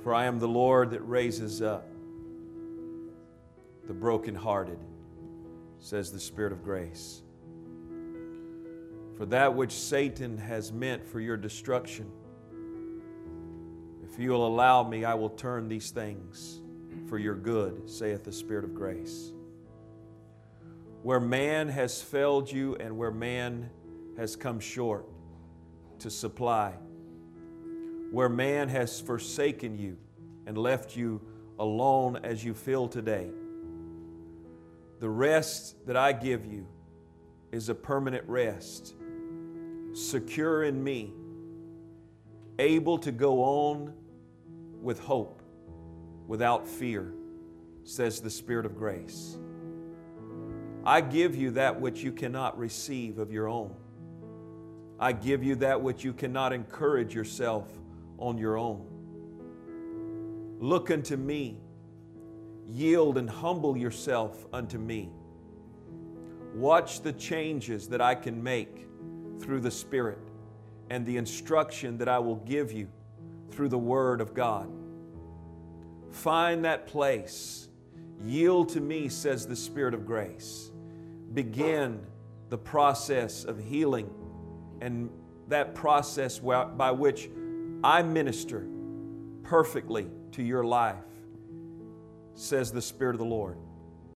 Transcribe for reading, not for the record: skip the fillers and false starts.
For I am the Lord that raises up the brokenhearted, says the Spirit of grace. For that which Satan has meant for your destruction, if you will allow me, I will turn these things for your good, saith the Spirit of grace. Where man has failed you and where man has come short to supply, where man has forsaken you and left you alone as you feel today, the rest that I give you is a permanent rest, secure in me, able to go on with hope, without fear, says the Spirit of grace. I give you that which you cannot receive of your own. I give you that which you cannot encourage yourself on your own. Look unto me, yield and humble yourself unto me. Watch the changes that I can make through the Spirit and the instruction that I will give you through the Word of God. Find that place. Yield to me, says the Spirit of grace. Begin the process of healing and that process by which I minister perfectly to your life, says the Spirit of the Lord.